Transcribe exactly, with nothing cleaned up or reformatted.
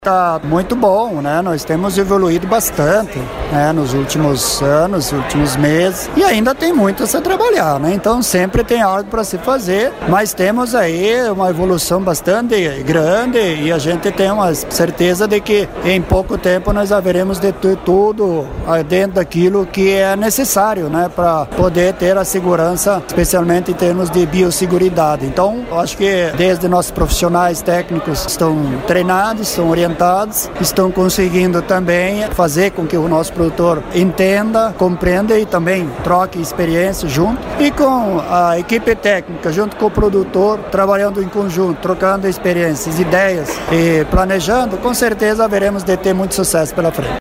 Tá muito bom, né? Nós temos evoluído bastante, né? Nos últimos anos, últimos meses, e ainda tem muito a se trabalhar, né? Então sempre tem algo para se fazer, mas temos aí uma evolução bastante grande e a gente tem uma certeza de que em pouco tempo nós haveremos de ter tudo dentro daquilo que é necessário, né? Para poder ter a segurança, especialmente em termos de biosseguridade. Então, eu acho que desde nossos profissionais técnicos estão treinados, estão orientados, estão conseguindo também fazer com que o nosso produtor entenda, compreenda e também troque experiência junto. E com a equipe técnica, junto com o produtor, trabalhando em conjunto, trocando experiências, ideias e planejando, com certeza haveremos de ter muito sucesso pela frente.